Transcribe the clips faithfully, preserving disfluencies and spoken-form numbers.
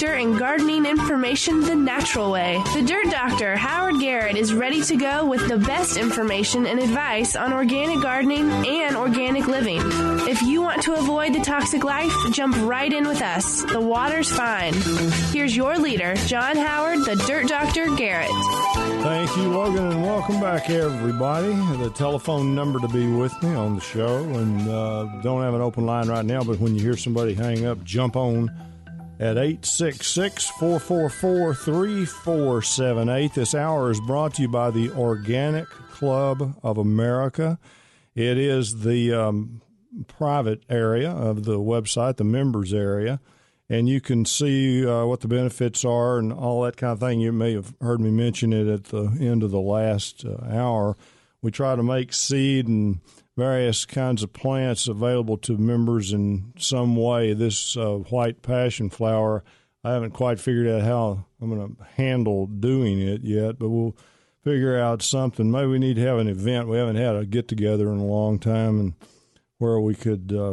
Doctor and gardening information the natural way. The Dirt Doctor, Howard Garrett, is ready to go with the best information and advice on organic gardening and organic living. If you want to avoid the toxic life, jump right in with us. The water's fine. Here's your leader, John Howard, the Dirt Doctor Garrett. Thank you, Logan, and welcome back, everybody. The telephone number to be with me on the show, and uh, don't have an open line right now, but when you hear somebody hang up, jump on at eight six six, four four four, three four seven eight. This hour is brought to you by the Organic Club of America. It is the um, private area of the website, the members area, and you can see uh, what the benefits are and all that kind of thing. You may have heard me mention it at the end of the last uh, hour. We try to make seed and various kinds of plants available to members in some way. This uh, white passion flower, I haven't quite figured out how I'm going to handle doing it yet, but we'll figure out something. Maybe we need to have an event. We haven't had a get-together in a long time, and where we could uh,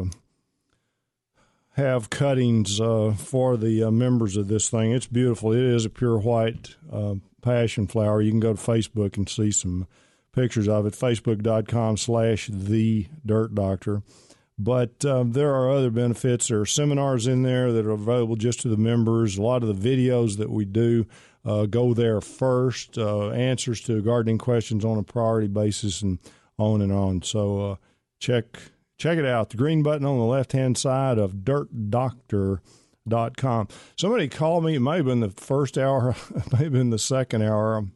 have cuttings uh, for the uh, members of this thing. It's beautiful. It is a pure white uh, passion flower. You can go to Facebook and see some pictures of it, facebook.com slash the Dirt Doctor. But uh, there are other benefits. There are seminars in there that are available just to the members. A lot of the videos that we do uh, go there first, uh, answers to gardening questions on a priority basis, and on and on. So uh, check check it out. The green button on the left-hand side of dirt doctor dot com. Somebody called me. It may have been the first hour, it may have been the second hour.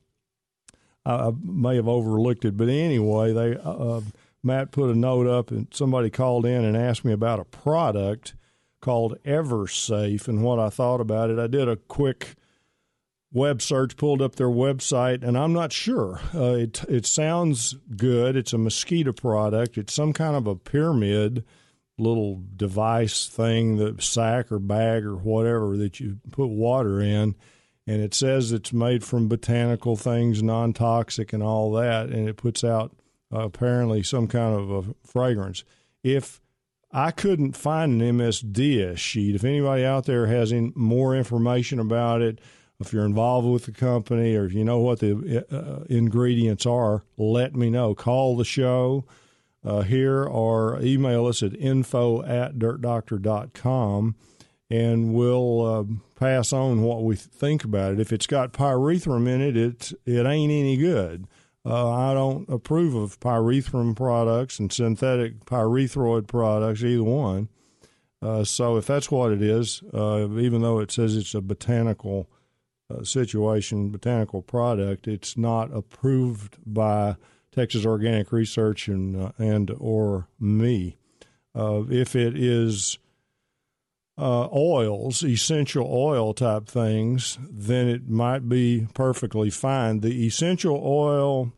I may have overlooked it, but anyway, they uh, Matt put a note up, and somebody called in and asked me about a product called EverSafe and what I thought about it. I did a quick web search, pulled up their website, and I'm not sure. Uh, it it sounds good. It's a mosquito product. It's some kind of a pyramid little device thing, the sack or bag or whatever that you put water in. And it says it's made from botanical things, non-toxic and all that, and it puts out uh, apparently some kind of a fragrance. If I couldn't find an M S D S sheet, if anybody out there has any more information about it, if you're involved with the company or if you know what the uh, ingredients are, let me know. Call the show uh, here or email us at info at dirt doctor dot com. And we'll uh, pass on what we think about it. If it's got pyrethrum in it, it, it ain't any good. Uh, I don't approve of pyrethrum products and synthetic pyrethroid products, either one. Uh, so if that's what it is, uh, even though it says it's a botanical uh, situation, botanical product, it's not approved by Texas Organic Research and, uh, and or me. Uh, if it is Uh, oils, essential oil type things, then it might be perfectly fine. The essential oil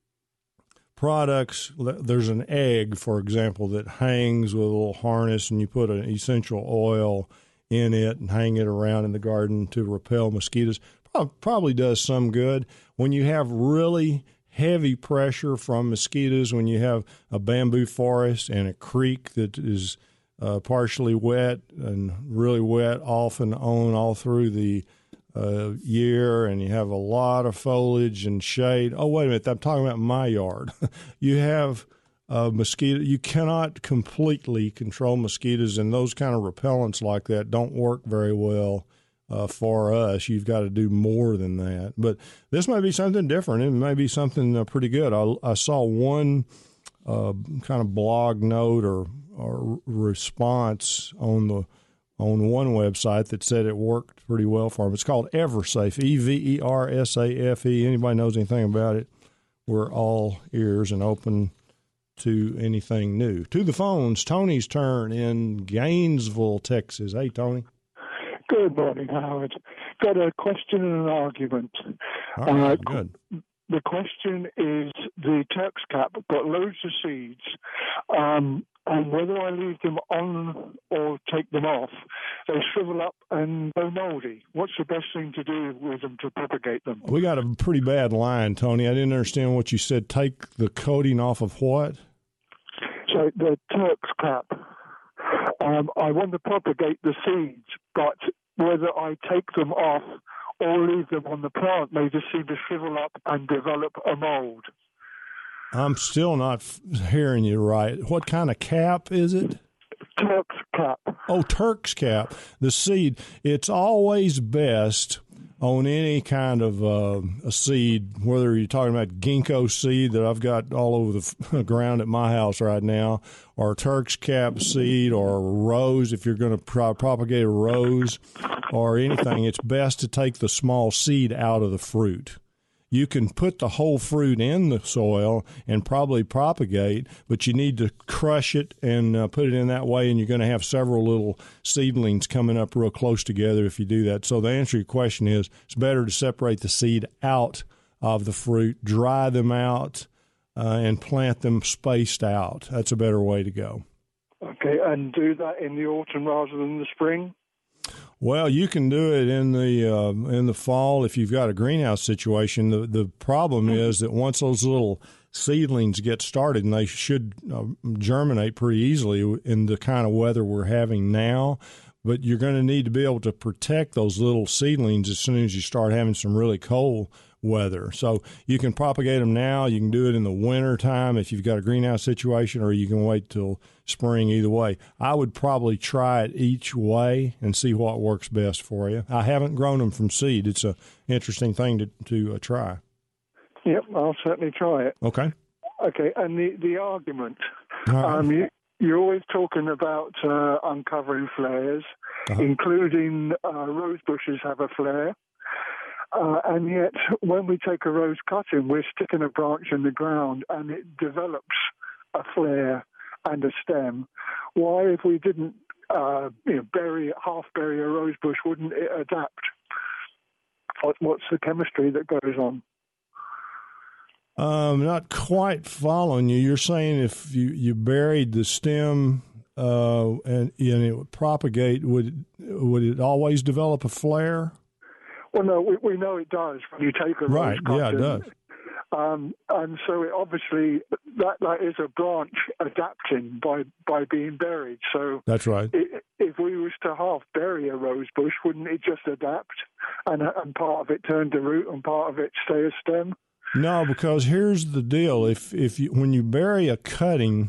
products, there's an egg, for example, that hangs with a little harness, and you put an essential oil in it and hang it around in the garden to repel mosquitoes. Probably does some good. When you have really heavy pressure from mosquitoes, when you have a bamboo forest and a creek that is Uh, partially wet and really wet off and on all through the uh, year, and you have a lot of foliage and shade. Oh, wait a minute. I'm talking about my yard. You have uh, mosquito. You cannot completely control mosquitoes, and those kind of repellents like that don't work very well uh, for us. You've got to do more than that. But this might be something different. It may be something uh, pretty good. I, I saw one uh, kind of blog note or or response on the on one website that said it worked pretty well for them. It's called EverSafe, E V E R S A F E. Anybody knows anything about it, we're all ears and open to anything new. To the phones, Tony's turn in Gainesville, Texas. Hey, Tony. Good morning, Howard. Got a question and an argument. All right, uh, good. The question is, the Turk's cap got loads of seeds, um, and whether I leave them on or take them off, they shrivel up and go moldy. What's the best thing to do with them to propagate them? We got a pretty bad line, Tony. I didn't understand what you said. Take the coating off of what? So the Turk's cap. Um, I want to propagate the seeds, but whether I take them off or leave them on the plant, they just seem to shrivel up and develop a mold. I'm still not f- hearing you right. What kind of cap is it? Turk's cap. Oh, Turk's cap. The seed. It's always best on any kind of uh, a seed, whether you're talking about ginkgo seed that I've got all over the f- ground at my house right now, or Turk's cap seed, or rose, if you're going to pro- propagate a rose or anything, it's best to take the small seed out of the fruit. You can put the whole fruit in the soil and probably propagate, but you need to crush it and uh, put it in that way, and you're going to have several little seedlings coming up real close together if you do that. So the answer to your question is it's better to separate the seed out of the fruit, dry them out, uh, and plant them spaced out. That's a better way to go. Okay, and do that in the autumn rather than the spring? Well, you can do it in the uh, in the fall if you've got a greenhouse situation. The the problem is that once those little seedlings get started, and they should uh, germinate pretty easily in the kind of weather we're having now, but you're going to need to be able to protect those little seedlings as soon as you start having some really cold weather. So you can propagate them now. You can do it in the winter time if you've got a greenhouse situation, or you can wait till spring. Either way, I would probably try it each way and see what works best for you. I haven't grown them from seed. It's a interesting thing to, to uh, try. Yep, I'll certainly try it. Okay. Okay, and the, the argument. Right. Um, you, you're always talking about uh, uncovering flares, Uh-huh. including uh, rose bushes have a flare. Uh, and yet, when we take a rose cutting, we're sticking a branch in the ground and it develops a flare and a stem. Why, if we didn't uh, you know, bury, half bury a rose bush, wouldn't it adapt? What, what's the chemistry that goes on? Um, not quite following you. You're saying if you, you buried the stem uh, and, and it would propagate, would would it always develop a flare? Well, no, we, we know it does when you take a Right, rose cutting. yeah, it does. Um, and so it obviously that that is a branch adapting by, by being buried. So That's right. It, if we was to half bury a rose bush, wouldn't it just adapt and and part of it turn to root and part of it stay a stem? No, because here's the deal: if if you, when you bury a cutting,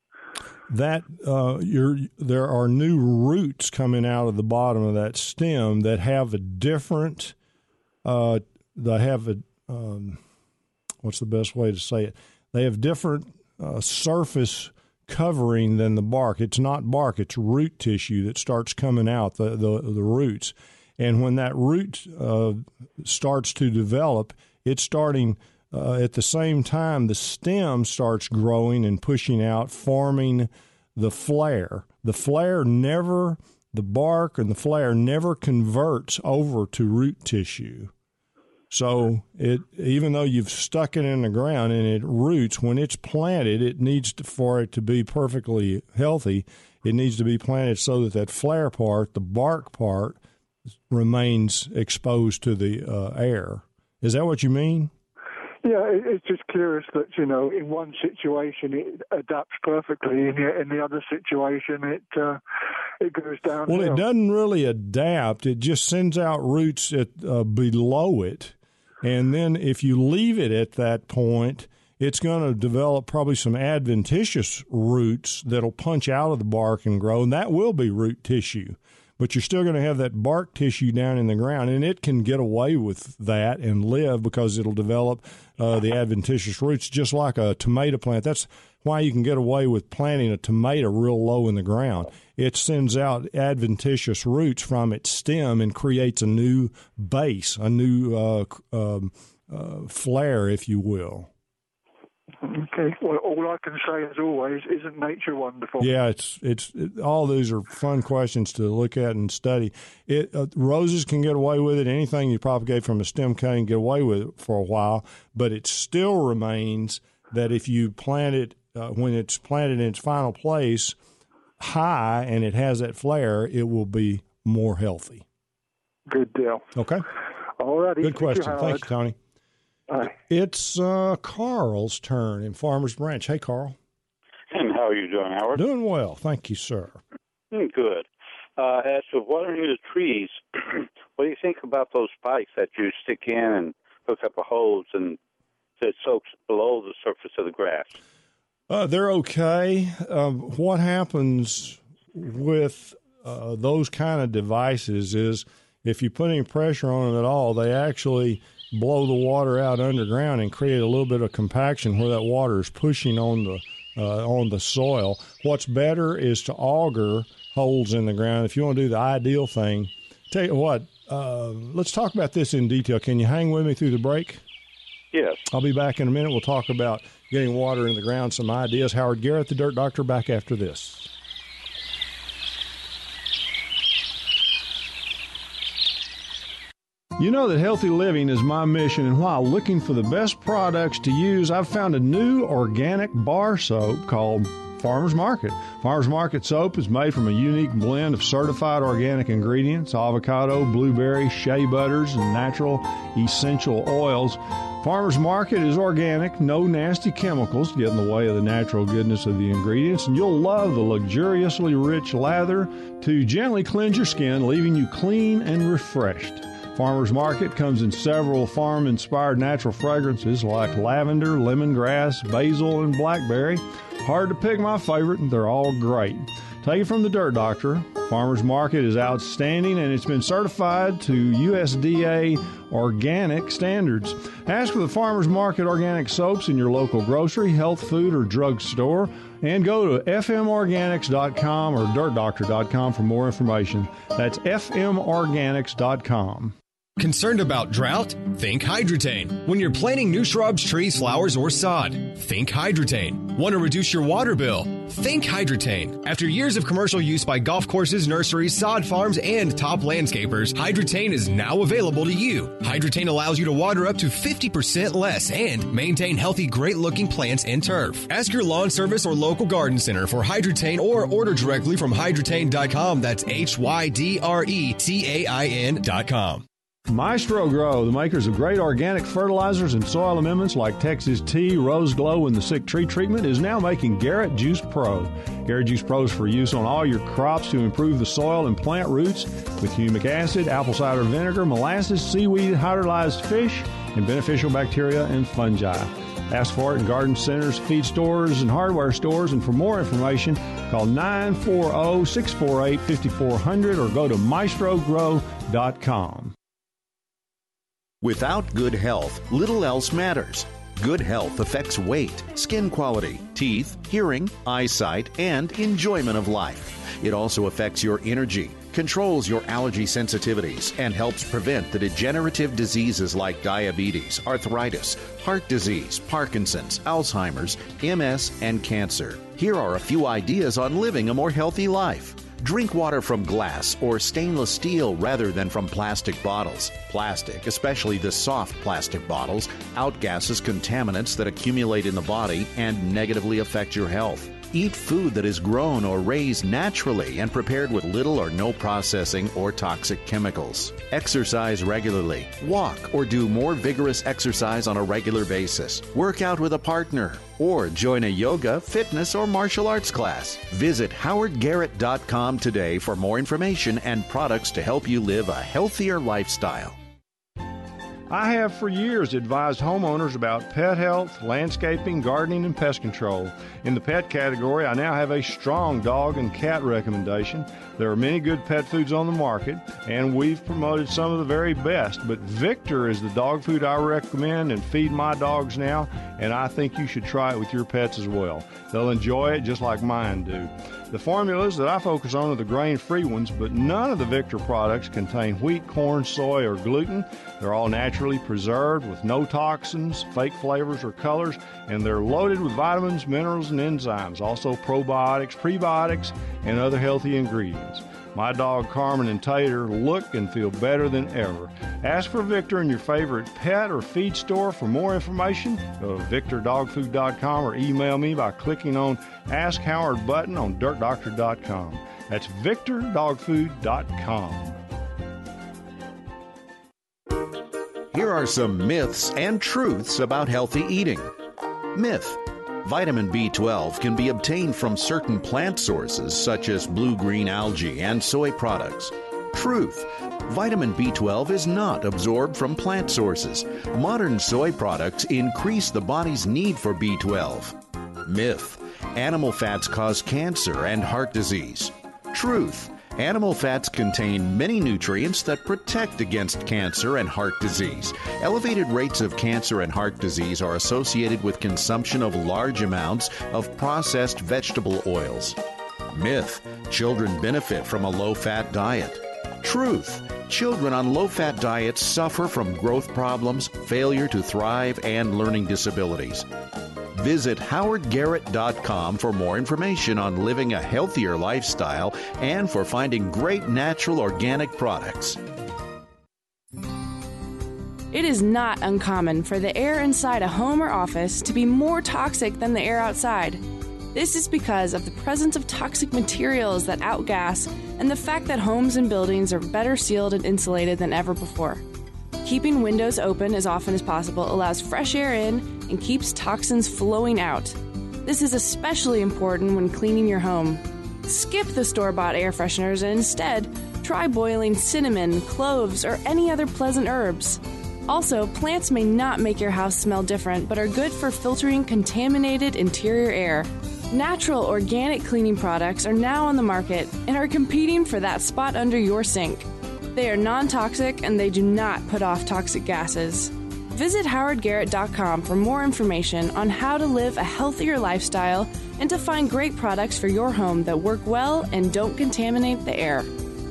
that uh, you're, there are new roots coming out of the bottom of that stem that have a different. Uh, they have a um, what's the best way to say it? They have different uh, surface covering than the bark. It's not bark; it's root tissue that starts coming out the the, the roots, and when that root uh, starts to develop, it's starting. Uh, at the same time, the stem starts growing and pushing out, forming the flare. The flare never, the bark and the flare never converts over to root tissue. So it, even though you've stuck it in the ground and it roots, when it's planted, it needs to, for it to be perfectly healthy, it needs to be planted so that that flare part, the bark part, remains exposed to the uh, air. Is that what you mean? Yeah, it's just curious that, you know, in one situation it adapts perfectly, and yet in the other situation it uh, it goes down. Well, it doesn't really adapt. It just sends out roots at, uh, below it. And then if you leave it at that point, it's going to develop probably some adventitious roots that'll punch out of the bark and grow, and that will be root tissue. But you're still going to have that bark tissue down in the ground, and it can get away with that and live because it'll develop uh, the adventitious roots, just like a tomato plant. That's why you can get away with planting a tomato real low in the ground. It sends out adventitious roots from its stem and creates a new base, a new uh, um, uh, flare, if you will. Okay. Well, all I can say, as always, isn't nature wonderful? Yeah, it's it's it, all these are fun questions to look at and study. It uh, roses can get away with it. Anything you propagate from a stem cutting get away with it for a while, but it still remains that if you plant it uh, when it's planted in its final place high and it has that flare, it will be more healthy. Good deal. Okay. All righty. Good question. Thank you, Thank you, Tony. Hi. It's uh, Carl's turn in Farmers Branch. Hey, Carl. And how are you doing, Howard? Doing well. Thank you, sir. Mm, Good. uh, as to watering the trees, what do you think about those pipes that you stick in and hook up a hose and it soaks below the surface of the grass? Uh, they're okay. Um, what happens with uh, those kind of devices is if you put any pressure on them at all, they actually blow the water out underground and create a little bit of compaction where that water is pushing on the uh, on the soil. What's better is to auger holes in the ground. If you want to do the ideal thing, tell you what, uh, let's talk about this in detail. Can you hang with me through the break? Yes. I'll be back in a minute. We'll talk about getting water in the ground, some ideas. Howard Garrett, the Dirt Doctor, back after this. You know that healthy living is my mission, and while looking for the best products to use, I've found a new organic bar soap called Farmer's Market. Farmer's Market soap is made from a unique blend of certified organic ingredients, avocado, blueberry, shea butters, and natural essential oils. Farmer's Market is organic, no nasty chemicals get in the way of the natural goodness of the ingredients, and you'll love the luxuriously rich lather to gently cleanse your skin, leaving you clean and refreshed. Farmer's Market comes in several farm-inspired natural fragrances like lavender, lemongrass, basil, and blackberry. Hard to pick my favorite, and they're all great. Take it from the Dirt Doctor. Farmer's Market is outstanding, and it's been certified to U S D A organic standards. Ask for the Farmer's Market organic soaps in your local grocery, health food, or drug store, and go to f m organics dot com or dirt doctor dot com for more information. That's f m organics dot com. Concerned about drought? Think Hydrotain. When you're planting new shrubs, trees, flowers, or sod, think Hydrotain. Want to reduce your water bill? Think Hydrotain. After years of commercial use by golf courses, nurseries, sod farms, and top landscapers, Hydrotain is now available to you. Hydrotain allows you to water up to fifty percent less and maintain healthy, great-looking plants and turf. Ask your lawn service or local garden center for Hydrotain or order directly from hydrotain dot com. That's H Y D R E T A I N dot com. Maestro Grow, the makers of great organic fertilizers and soil amendments like Texas Tea, Rose Glow, and the Sick Tree Treatment, is now making Garrett Juice Pro. Garrett Juice Pro is for use on all your crops to improve the soil and plant roots with humic acid, apple cider vinegar, molasses, seaweed, hydrolyzed fish, and beneficial bacteria and fungi. Ask for it in garden centers, feed stores, and hardware stores. And for more information, call nine four zero, six four eight, five four zero zero or go to maestro grow dot com. Without good health, little else matters. Good health affects weight, skin quality, teeth, hearing, eyesight, and enjoyment of life. It also affects your energy, controls your allergy sensitivities, and helps prevent the degenerative diseases like diabetes, arthritis, heart disease, Parkinson's, Alzheimer's, M S, and cancer. Here are a few ideas on living a more healthy life. Drink water from glass or stainless steel rather than from plastic bottles. Plastic, especially the soft plastic bottles, outgasses contaminants that accumulate in the body and negatively affect your health. Eat food that is grown or raised naturally and prepared with little or no processing or toxic chemicals. Exercise regularly. Walk or do more vigorous exercise on a regular basis. Work out with a partner or join a yoga, fitness, or martial arts class. Visit howard garrett dot com today for more information and products to help you live a healthier lifestyle. I have for years advised homeowners about pet health, landscaping, gardening, and pest control. In the pet category, I now have a strong dog and cat recommendation. There are many good pet foods on the market, and we've promoted some of the very best. But Victor is the dog food I recommend and feed my dogs now, and I think you should try it with your pets as well. They'll enjoy it just like mine do. The formulas that I focus on are the grain-free ones, but none of the Victor products contain wheat, corn, soy, or gluten. They're all naturally preserved with no toxins, fake flavors, or colors, and they're loaded with vitamins, minerals, and enzymes, also probiotics, prebiotics, and other healthy ingredients. My dog Carmen and Tater look and feel better than ever. Ask for Victor in your favorite pet or feed store. For more information, go to victor dog food dot com or email me by clicking on Ask Howard button on dirt doctor dot com. That's victor dog food dot com. Here are some myths and truths about healthy eating. Myth: Vitamin B twelve can be obtained from certain plant sources such as blue-green algae and soy products. Truth: vitamin B twelve is not absorbed from plant sources. Modern soy products increase the body's need for B twelve. Myth: animal fats cause cancer and heart disease. Truth: animal fats contain many nutrients that protect against cancer and heart disease. Elevated rates of cancer and heart disease are associated with consumption of large amounts of processed vegetable oils. Myth: children benefit from a low-fat diet. Truth: children on low-fat diets suffer from growth problems, failure to thrive, and learning disabilities. Visit howard garrett dot com for more information on living a healthier lifestyle and for finding great natural organic products. It is not uncommon for the air inside a home or office to be more toxic than the air outside. This is because of the presence of toxic materials that outgas and the fact that homes and buildings are better sealed and insulated than ever before. Keeping windows open as often as possible allows fresh air in and keeps toxins flowing out. This is especially important when cleaning your home. Skip the store-bought air fresheners and instead try boiling cinnamon, cloves, or any other pleasant herbs. Also, plants may not make your house smell different, but are good for filtering contaminated interior air. Natural organic cleaning products are now on the market and are competing for that spot under your sink. They are non-toxic and they do not put off toxic gases. Visit howard garrett dot com for more information on how to live a healthier lifestyle and to find great products for your home that work well and don't contaminate the air.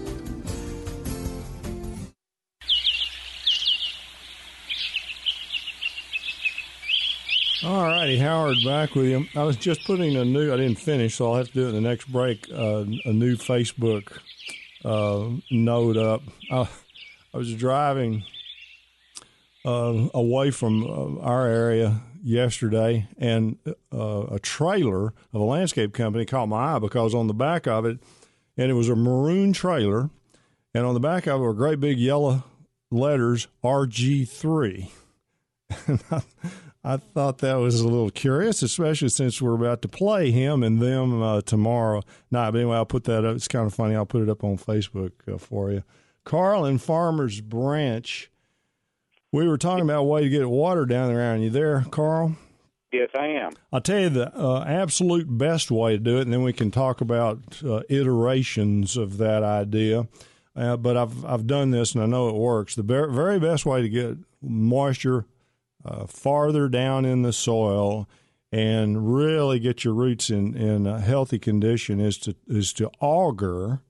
All righty, Howard, back with you. I was just putting a new, I didn't finish, so I'll have to do it in the next break, uh, a new Facebook uh, note up. Uh, I was driving uh, away from uh, our area yesterday, and uh, a trailer of a landscape company caught my eye because on the back of it, and it was a maroon trailer, and on the back of it were great big yellow letters, R G three. I thought that was a little curious, especially since we're about to play him and them uh, tomorrow night. But anyway, I'll put that up. It's kind of funny. I'll put it up on Facebook uh, for you. Carl in Farmers Branch, we were talking about a way to get water down there. Are you there, Carl? Yes, I am. I'll tell you the uh, absolute best way to do it, and then we can talk about uh, iterations of that idea. Uh, but I've I've done this, and I know it works. The very, very best way to get moisture Uh, farther down in the soil and really get your roots in, in a healthy condition is to is to auger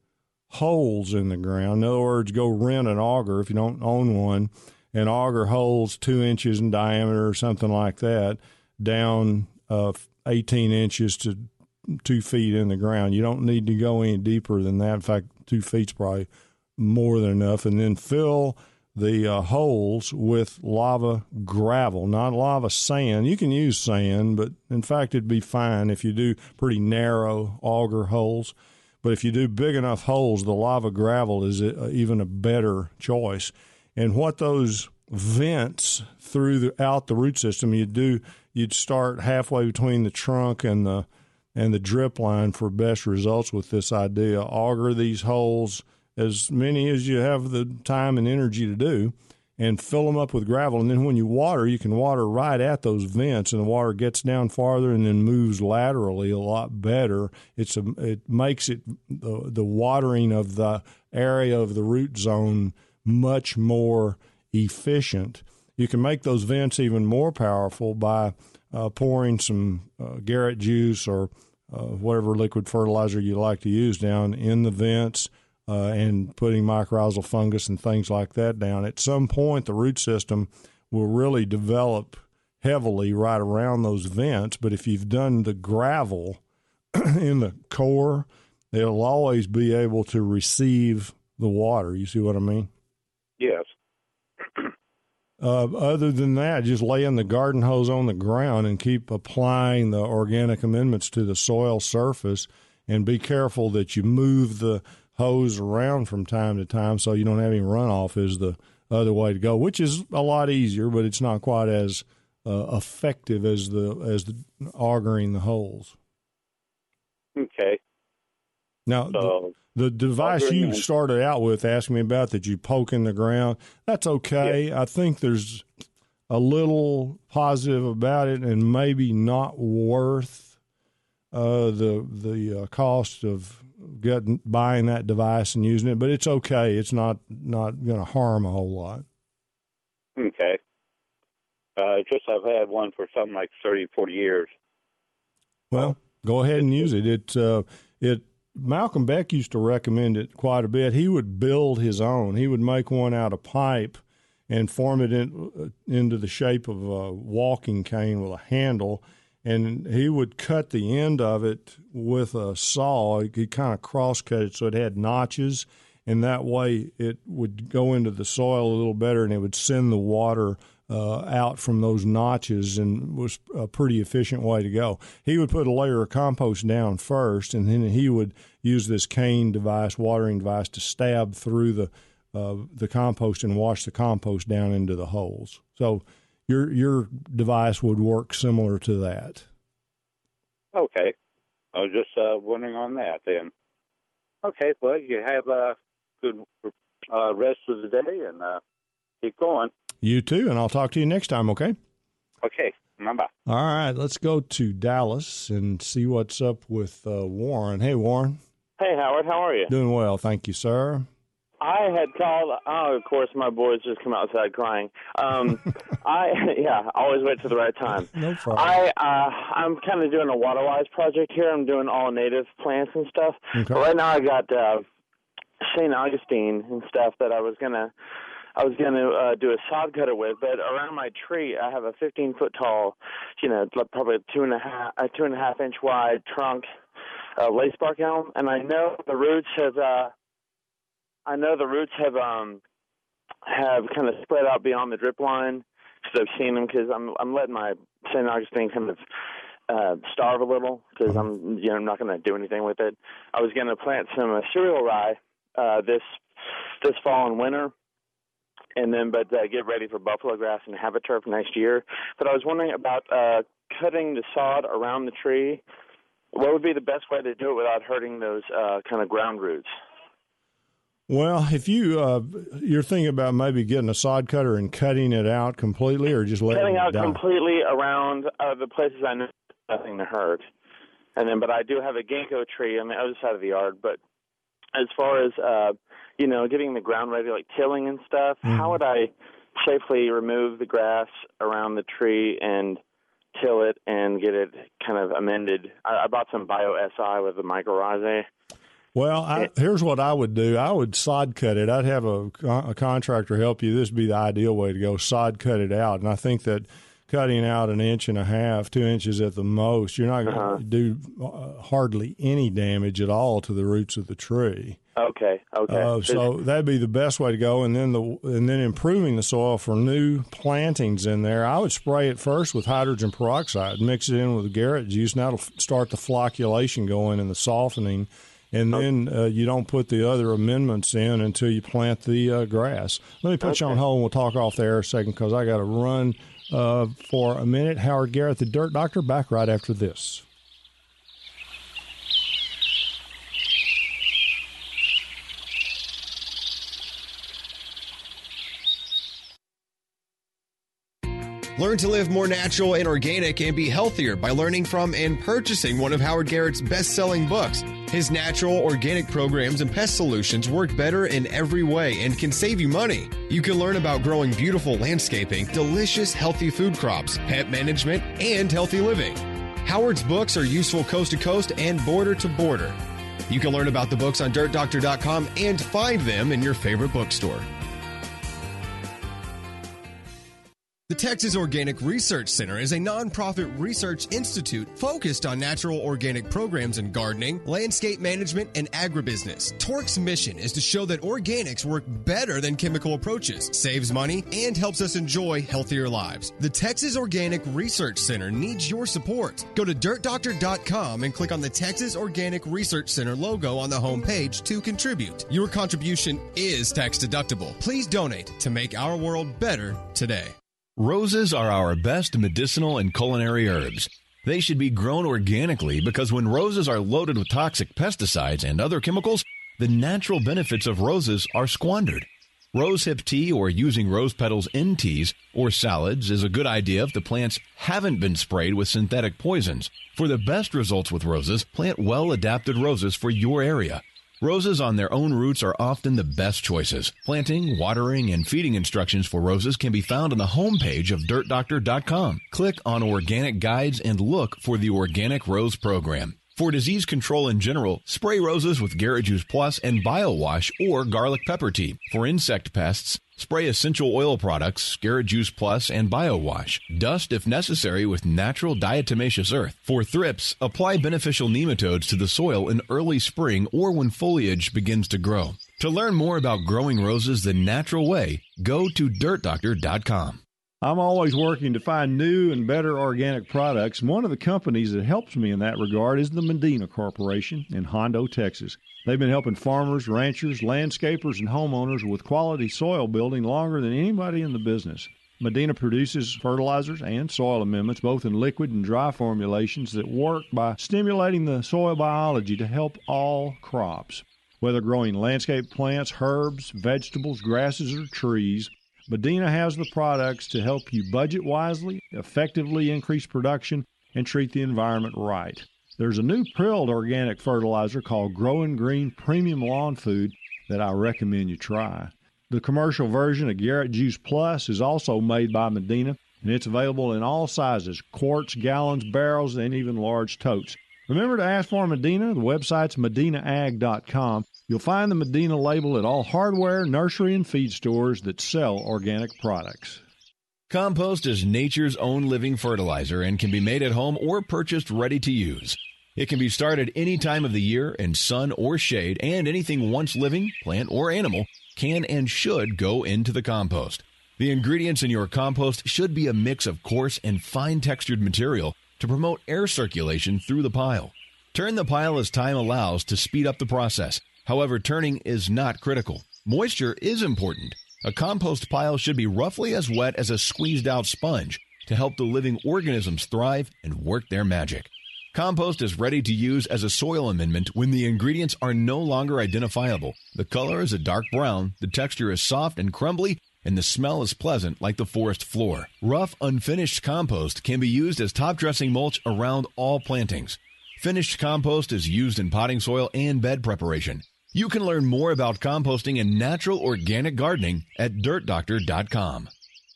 holes in the ground. In other words, go rent an auger if you don't own one, and auger holes two inches in diameter or something like that down uh, eighteen inches to two feet in the ground. You don't need to go any deeper than that. In fact, two feet's probably more than enough. And then fill the uh, holes with lava gravel, not lava sand. You can use sand, but in fact, it'd be fine if you do pretty narrow auger holes. But if you do big enough holes, the lava gravel is a, even a better choice. And what those vents through the, out the root system, you'd do, you'd start halfway between the trunk and the and the drip line for best results with this idea. Auger these holes, as many as you have the time and energy to do, and fill them up with gravel. And then when you water, you can water right at those vents, and the water gets down farther and then moves laterally a lot better. It's a, it makes it the, the watering of the area of the root zone much more efficient. You can make those vents even more powerful by uh, pouring some uh, Garrett juice or uh, whatever liquid fertilizer you like to use down in the vents, Uh, and putting mycorrhizal fungus and things like that down. At some point, the root system will really develop heavily right around those vents. But if you've done the gravel in the core, it'll always be able to receive the water. You see what I mean? Yes. uh, other than that, just laying the garden hose on the ground and keep applying the organic amendments to the soil surface, and be careful that you move the hose around from time to time so you don't have any runoff is the other way to go, which is a lot easier, but it's not quite as uh, effective as the as the augering the holes. Okay. Now, So, the, the device you and- started out with, asking me about that you poke in the ground, that's okay. I think there's a little positive about it, and maybe not worth uh, the the uh, cost of getting buying that device and using it. But it's okay. It's not not going to harm a whole lot. Okay. Uh, just I've had one for something like thirty, forty years. Well, go ahead and use it. It uh, it Malcolm Beck used to recommend it quite a bit. He would build his own. He would make one out of pipe and form it in, into the shape of a walking cane with a handle, and he would cut the end of it with a saw. He kind of cross-cut it so it had notches, and that way it would go into the soil a little better, and it would send the water uh, out from those notches, and was a pretty efficient way to go. He would put a layer of compost down first, and then he would use this cane device, watering device, to stab through the uh, the compost and wash the compost down into the holes. So your your device would work similar to that. Okay. I was just uh, wondering on that then. Okay, well, you have a good uh, rest of the day, and uh, keep going. You too, and I'll talk to you next time, okay? Okay, bye-bye. All right, let's go to Dallas and see what's up with uh, Warren. Hey, Warren. Hey, Howard, how are you? Doing well, thank you, sir. I had called. Oh, of course, my boys just come outside crying. Um, I yeah, always wait for the right time. No problem. I uh, I'm kind of doing a Waterwise project here. I'm doing all native plants and stuff. Okay. But right now, I got uh, Saint Augustine and stuff that I was gonna I was gonna uh, do a sod cutter with. But around my tree, I have a fifteen foot tall, you know, probably a two and a half a two and a half inch wide trunk, uh, lace bark elm, and I know the roots have. Uh, I know the roots have um have kind of spread out beyond the drip line because I've seen them. Because I'm I'm letting my Saint Augustine kind of uh, starve a little because I'm you know I'm not going to do anything with it. I was going to plant some uh, cereal rye uh, this this fall and winter, and then but uh, get ready for buffalo grass and habiturf next year. But I was wondering about uh, cutting the sod around the tree. What would be the best way to do it without hurting those uh, kind of ground roots? Well, if you uh, you're thinking about maybe getting a sod cutter and cutting it out completely, or just letting cutting it out die? completely around uh, the places I know nothing to hurt, and then but I do have a ginkgo tree on the other side of the yard. But as far as uh, you know, getting the ground ready, like tilling and stuff, mm-hmm. how would I safely remove the grass around the tree and till it and get it kind of amended? I, I bought some Bio S I with the mycorrhizae. Well, I, here's what I would do. I would sod cut it. I'd have a, a contractor help you. This would be the ideal way to go, sod cut it out. And I think that cutting out an inch and a half, two inches at the most, you're not going to uh-huh. do uh, hardly any damage at all to the roots of the tree. Okay, okay. Uh, so that'd be the best way to go. And then the and then improving the soil for new plantings in there. I would spray it first with hydrogen peroxide, mix it in with Garrett juice, and that'll start the flocculation going and the softening. And then uh, you don't put the other amendments in until you plant the uh, grass. Let me put okay. you on hold, and we'll talk off the air a second because I got to run uh, for a minute. Howard Garrett, the Dirt Doctor, back right after this. Learn to live more natural and organic and be healthier by learning from and purchasing one of Howard Garrett's best-selling books. His natural, organic programs and pest solutions work better in every way and can save you money. You can learn about growing beautiful landscaping, delicious, healthy food crops, pet management, and healthy living. Howard's books are useful coast to coast and border to border. You can learn about the books on dirt doctor dot com and find them in your favorite bookstore. The Texas Organic Research Center is a nonprofit research institute focused on natural organic programs in gardening, landscape management, and agribusiness. Torque's mission is to show that organics work better than chemical approaches, saves money, and helps us enjoy healthier lives. The Texas Organic Research Center needs your support. Go to dirt doctor dot com and click on the Texas Organic Research Center logo on the homepage to contribute. Your contribution is tax deductible. Please donate to make our world better today. Roses are our best medicinal and culinary herbs. They should be grown organically because when roses are loaded with toxic pesticides and other chemicals, the natural benefits of roses are squandered. Rosehip tea or using rose petals in teas or salads is a good idea if the plants haven't been sprayed with synthetic poisons. For the best results with roses, plant well-adapted roses for your area. Roses on their own roots are often the best choices. Planting, watering, and feeding instructions for roses can be found on the homepage of dirt doctor dot com. Click on Organic Guides and look for the Organic Rose Program. For disease control in general, spray roses with Garrett Juice Plus and BioWash or garlic pepper tea. For insect pests, spray essential oil products, Garrett Juice Plus and BioWash. Dust if necessary with natural diatomaceous earth. For thrips, apply beneficial nematodes to the soil in early spring or when foliage begins to grow. To learn more about growing roses the natural way, go to dirt doctor dot com. I'm always working to find new and better organic products. One of the companies that helps me in that regard is the Medina Corporation in Hondo, Texas. They've been helping farmers, ranchers, landscapers, and homeowners with quality soil building longer than anybody in the business. Medina produces fertilizers and soil amendments, both in liquid and dry formulations, that work by stimulating the soil biology to help all crops. Whether growing landscape plants, herbs, vegetables, grasses, or trees, Medina has the products to help you budget wisely, effectively increase production, and treat the environment right. There's a new prilled organic fertilizer called Growing Green Premium Lawn Food that I recommend you try. The commercial version of Garrett Juice Plus is also made by Medina, and it's available in all sizes, quarts, gallons, barrels, and even large totes. Remember to ask for Medina. The website's medina ag dot com. You'll find the Medina label at all hardware, nursery, and feed stores that sell organic products. Compost is nature's own living fertilizer and can be made at home or purchased ready to use. It can be started any time of the year in sun or shade, and anything once living, plant or animal, can and should go into the compost. The ingredients in your compost should be a mix of coarse and fine-textured material to promote air circulation through the pile. Turn the pile as time allows to speed up the process. However, turning is not critical. Moisture is important. A compost pile should be roughly as wet as a squeezed-out sponge to help the living organisms thrive and work their magic. Compost is ready to use as a soil amendment when the ingredients are no longer identifiable. The color is a dark brown, the texture is soft and crumbly, and the smell is pleasant like the forest floor. Rough, unfinished compost can be used as top-dressing mulch around all plantings. Finished compost is used in potting soil and bed preparation. You can learn more about composting and natural organic gardening at dirt doctor dot com.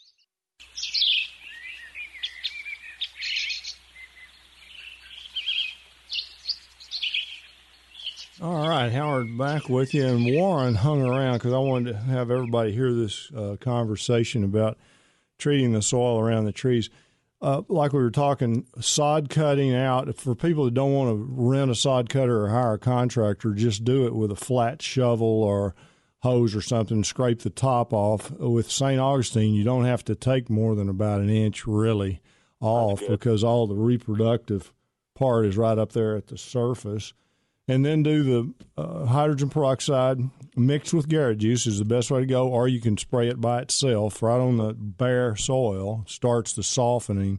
All right, Howard, back with you. And Warren hung around because I wanted to have everybody hear this uh, conversation about treating the soil around the trees. Uh, like we were talking, sod cutting out. For people that don't want to rent a sod cutter or hire a contractor, just do it with a flat shovel or hose or something, scrape the top off. With Saint Augustine, you don't have to take more than about an inch really off because all the reproductive part is right up there at the surface. And then do the uh, hydrogen peroxide mixed with Garrett Juice is the best way to go, or you can spray it by itself right on the bare soil, starts the softening.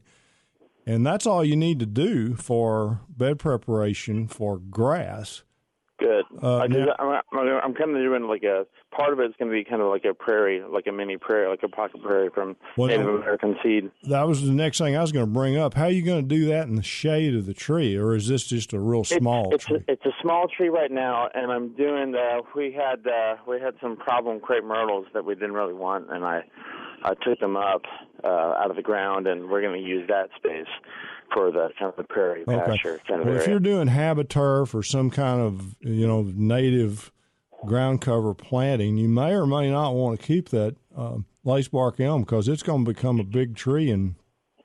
And that's all you need to do for bed preparation for grass. Good. Uh, I now, just, I'm, I'm, I'm kind of doing like a, part of it's going to be kind of like a prairie, like a mini prairie, like a pocket prairie from well, Native American seed. That was the next thing I was going to bring up. How are you going to do that in the shade of the tree, or is this just a real small it's, tree? It's a, it's a small tree right now, and I'm doing, uh, we had uh, we had some problem crepe myrtles that we didn't really want, and I, I took them up uh, out of the ground, and we're going to use that space for the kind of the prairie okay. pasture kind of well, area. If you're doing habiturf or some kind of, you know, native ground cover planting, you may or may not want to keep that uh, lacebark elm because it's going to become a big tree and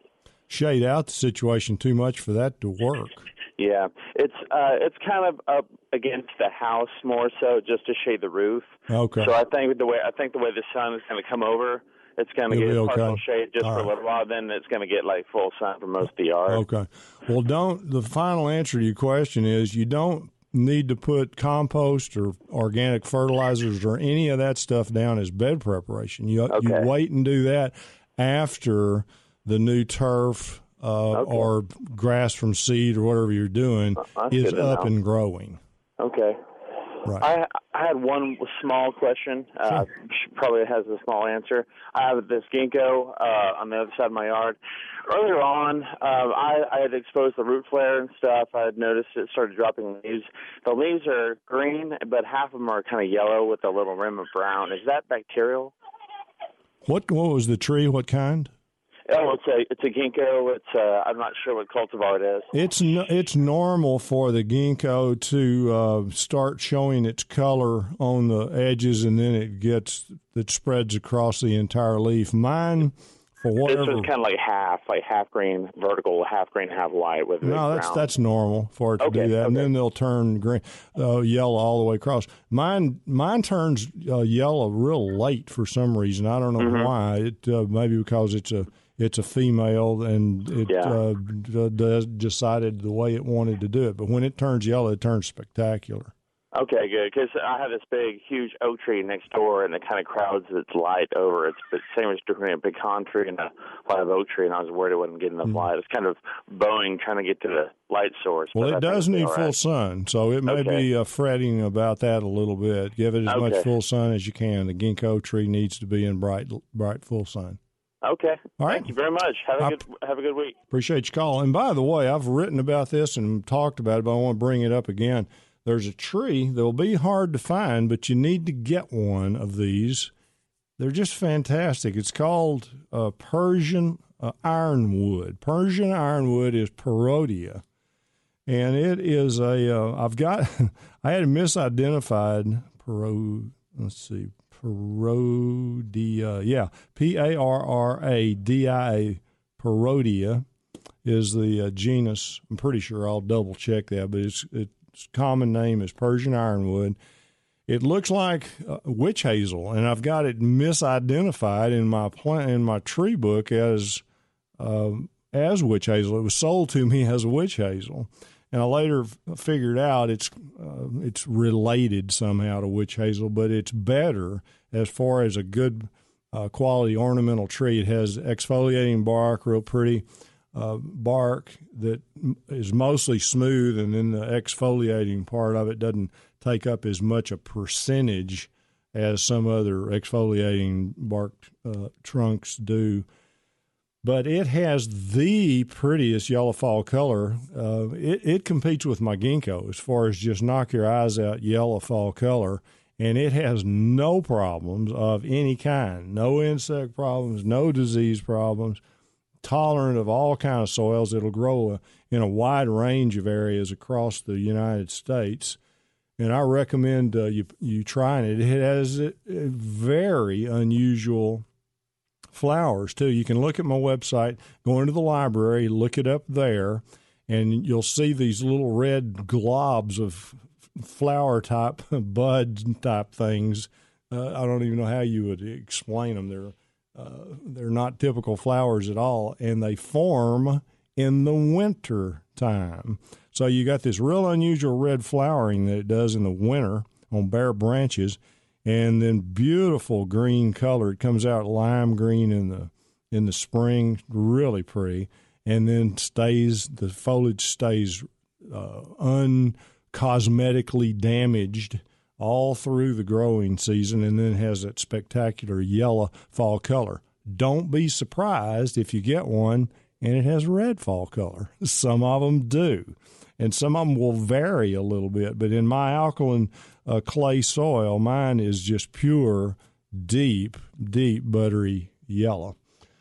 shade out the situation too much for that to work. Yeah, it's uh, it's kind of up against the house more so, just to shade the roof. Okay. So I think the way I think the way the sun is going to come over, it's going to get okay. partial shade just All for right. a little while. Then it's going to get like full sun for most of the yard. Okay. Well, don't. The final answer to your question is you don't need to put compost or organic fertilizers or any of that stuff down as bed preparation. You Okay. you wait and do that after the new turf uh, Okay. or grass from seed or whatever you're doing That's is good to up know. and growing. Okay. Right. I I had one small question. Uh, probably has a small answer. I have this ginkgo uh, on the other side of my yard. Earlier on, uh, I, I had exposed the root flare and stuff. I had noticed it started dropping leaves. The leaves are green, but half of them are kind of yellow with a little rim of brown. Is that bacterial? What what was the tree? What kind? Oh, it's a it's a ginkgo. It's uh, I'm not sure what cultivar it is. It's no, it's normal for the ginkgo to uh, start showing its color on the edges, and then it gets it spreads across the entire leaf. Mine, for whatever. This was kind of like half, like half green vertical, half green, half white with No, that's brown. that's normal for it to Okay, do that, and okay. then they'll turn green, uh, yellow all the way across. Mine mine turns uh, yellow real late for some reason. I don't know Mm-hmm. why. It uh, maybe because it's a it's a female and it Yeah. uh, d- does, decided the way it wanted to do it. But when it turns yellow, it turns spectacular. Okay, good. Because I have this big, huge oak tree next door, and it kind of crowds its light over. It's the same as between a pecan tree and a live oak tree, and I was worried it wasn't getting enough light. It's kind of bowing, trying to get to the light source. Well, but I it think does it'll be need all full right. sun, so it may Okay. be uh, fretting about that a little bit. Give it as much Okay. full sun as you can. The ginkgo tree needs to be in bright, bright full sun. Okay. All right. Thank you very much. Have a I- good have a good week. Appreciate your call. And by the way, I've written about this and talked about it, but I want to bring it up again. There's a tree that will be hard to find, but you need to get one of these. They're just fantastic. It's called uh, Persian uh, ironwood. Persian ironwood is Perodia. And it is a, uh, I've got, I had misidentified Pero, let's see, Perodia. Yeah, P A R R A D I A, Perodia is the uh, genus. I'm pretty sure I'll double check that, but its its common name is Persian ironwood. It looks like uh, witch hazel, and I've got it misidentified in my plant in my tree book as uh, as witch hazel. It was sold to me as witch hazel, and I later f- figured out it's uh, it's related somehow to witch hazel, but it's better as far as a good uh, quality ornamental tree. It has exfoliating bark, real pretty uh, bark that m- is mostly smooth, and then the exfoliating part of it doesn't take up as much a percentage as some other exfoliating bark uh, trunks do. But it has the prettiest yellow fall color. Uh, it, it competes with my ginkgo as far as just knock your eyes out yellow fall color. And it has no problems of any kind, no insect problems, no disease problems, tolerant of all kinds of soils. It'll grow a, in a wide range of areas across the United States. And I recommend uh, you you trying it. It has a, a very unusual flowers, too. You can look at my website, go into the library, look it up there, and you'll see these little red globs of flower-type, bud-type things. Uh, I don't even know how you would explain them. They're, uh, they're not typical flowers at all, and they form in the winter time. So you got this real unusual red flowering that it does in the winter on bare branches, and then beautiful green color. It comes out lime green in the in the spring, really pretty, and then stays the foliage stays uh, uncosmetically damaged all through the growing season, and then has that spectacular yellow fall color. Don't be surprised if you get one and it has red fall color. Some of them do, and some of them will vary a little bit. But in my alkaline uh, clay soil, mine is just pure, deep, deep, buttery yellow.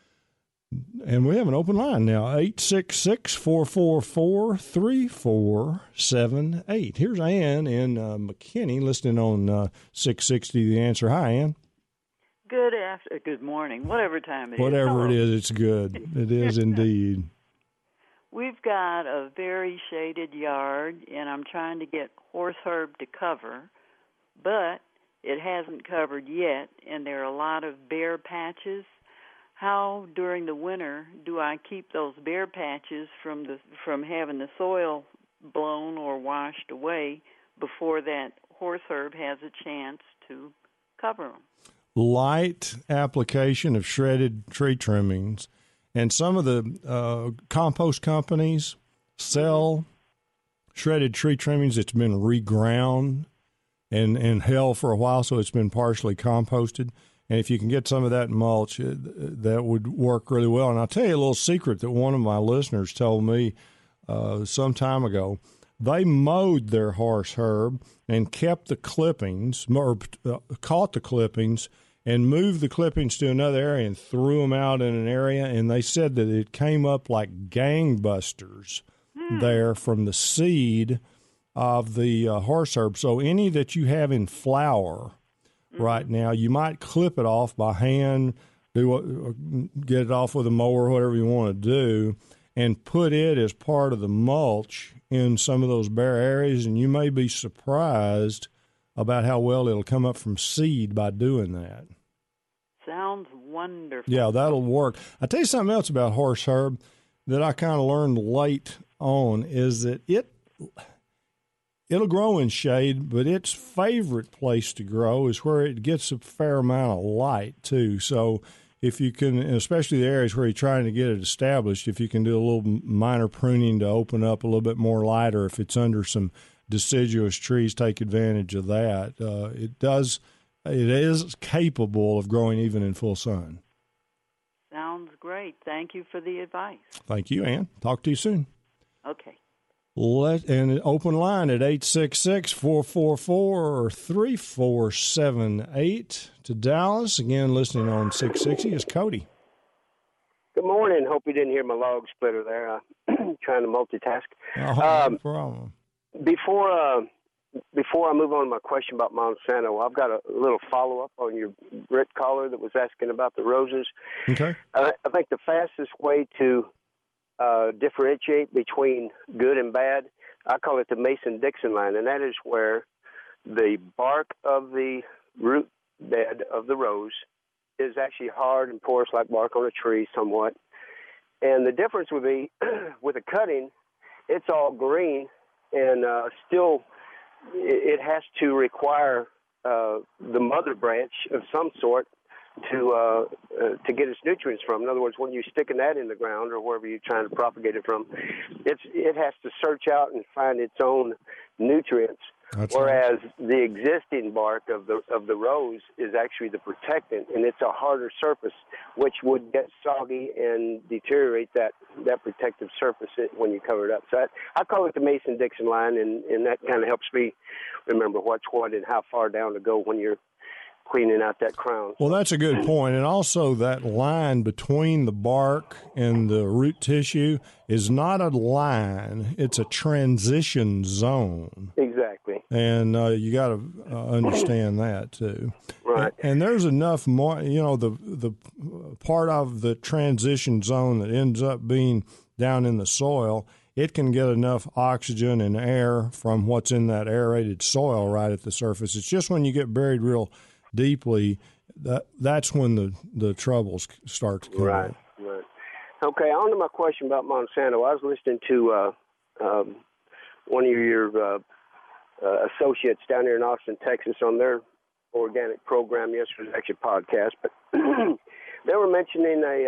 And we have an open line now, eight six six, four four four, three four seven eight. Here's Ann in uh, McKinney listening on uh, six sixty The Answer. Hi, Ann. Good after, good morning, whatever time it Whatever is. it is, it's good. It is indeed. We've got a very shaded yard, and I'm trying to get horseherb to cover, but it hasn't covered yet, and there are a lot of bare patches. How, during the winter, do I keep those bare patches from the from having the soil blown or washed away before that horseherb has a chance to cover them? light application of shredded tree trimmings. And some of the uh, compost companies sell shredded tree trimmings that's been reground and, and held for a while, so it's been partially composted. And if you can get some of that mulch, that would work really well. And I'll tell you a little secret that one of my listeners told me uh, some time ago. They mowed their horse herb and kept the clippings, or uh, caught the clippings, and moved the clippings to another area and threw them out in an area. And they said that it came up like gangbusters hmm. there from the seed of the uh, horse herb. So any that you have in flower right now, you might clip it off by hand, do get it off with a mower, whatever you want to do, and put it as part of the mulch in some of those bare areas, and you may be surprised about how well it'll come up from seed by doing that. Sounds wonderful. Yeah, that'll work. I'll tell you something else about horse herb that I kind of learned late on is that it it'll grow in shade, but its favorite place to grow is where it gets a fair amount of light, too. So if you can, especially the areas where you're trying to get it established, if you can do a little minor pruning to open up a little bit more light, or if it's under some deciduous trees, take advantage of that. Uh, it does, it is capable of growing even in full sun. Sounds great. Thank you for the advice. Thank you, Ann. Talk to you soon. Okay. Let and an open line at eight six six, four four four, three four seven eight to Dallas. Again, listening on six sixty is Cody. Good morning. Hope you didn't hear my log splitter there. Uh, trying to multitask. Oh, um, no problem. Before uh, before I move on to my question about Monsanto, I've got a little follow up on your Brit caller that was asking about the roses. Okay. Uh, I think the fastest way to Uh, differentiate between good and bad, I call it the Mason-Dixon line, and that is where the bark of the root bed of the rose is actually hard and porous like bark on a tree somewhat. And the difference would be with a cutting, it's all green, and uh, still it has to require uh, the mother branch of some sort to uh, uh, to get its nutrients from. In other words, when you're sticking that in the ground or wherever you're trying to propagate it from, it's it has to search out and find its own nutrients. That's Whereas right. the existing bark of the of the rose is actually the protectant, and it's a harder surface, which would get soggy and deteriorate that, that protective surface when you cover it up. So I, I call it the Mason-Dixon line, and, and that kind of helps me remember what's what and how far down to go when you're cleaning out that crown. Well, that's a good point. And also that line between the bark and the root tissue is not a line. It's a transition zone. Exactly. And uh, you got to uh, understand that, too. Right. And, and there's enough more, you know, the, the part of the transition zone that ends up being down in the soil, it can get enough oxygen and air from what's in that aerated soil right at the surface. It's just when you get buried real deeply, that that's when the, the troubles start to come. Right, right. Okay, on to my question about Monsanto. I was listening to uh, um, one of your uh, uh, associates down here in Austin, Texas, on their organic program yesterday, actually podcast, but they were mentioning a,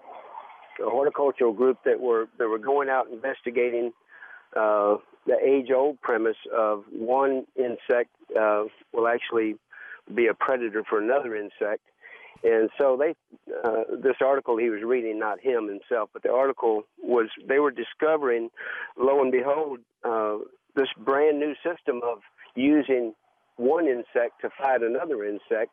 uh, a horticultural group that were that were going out investigating uh, the age-old premise of one insect uh, will actually be a predator for another insect. And so they, uh, this article he was reading, not him himself, but the article was, they were discovering, lo and behold, uh, this brand new system of using one insect to fight another insect.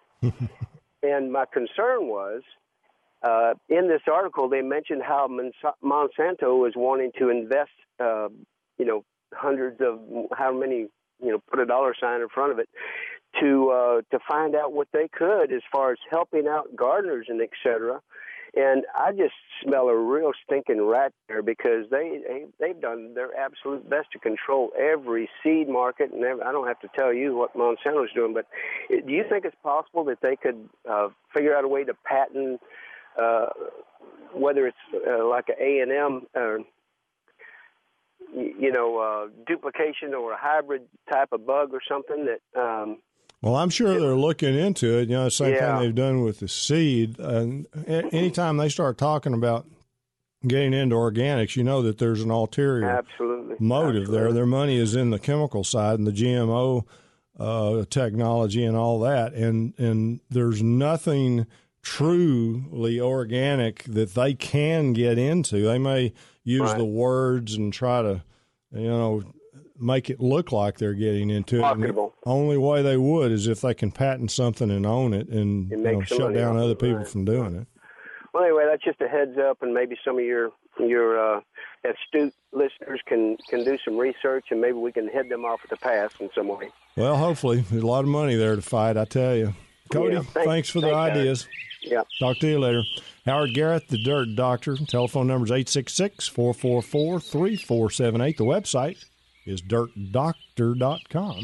And my concern was, uh, in this article, they mentioned how Monsanto is wanting to invest, uh, you know, hundreds of, how many, you know, put a dollar sign in front of it, to uh, to find out what they could as far as helping out gardeners and et cetera. And I just smell a real stinking rat there because they, they, they've done their absolute best to control every seed market. And every, I don't have to tell you what Monsanto's doing, but do you think it's possible that they could uh, figure out a way to patent, uh, whether it's uh, like an A and M or you know, uh, duplication or a hybrid type of bug or something that um, Well, I'm sure they're looking into it. You know, the same Yeah. thing they've done with the seed. And a- anytime they start talking about getting into organics, you know that there's an ulterior Absolutely. motive Absolutely. there. Their money is in the chemical side and the G M O uh, technology and all that. And and there's nothing truly organic that they can get into. They may use Right. the words and try to, you know, make it look like they're getting into it. And the Marketable. only way they would is if they can patent something and own it and And you know, make some shut money down off other it, people right. from doing it. Well, anyway, that's just a heads up, and maybe some of your your uh, astute listeners can, can do some research, and maybe we can head them off at the pass in some way. Well, hopefully. There's a lot of money there to fight, I tell you. Cody, Yeah, thanks- thanks for the thanks, Howard. ideas. Yeah. Talk to you later. Howard Garrett, the Dirt Doctor. Telephone number is eight six six, four four four, three four seven eight. The website is dirt doctor dot com.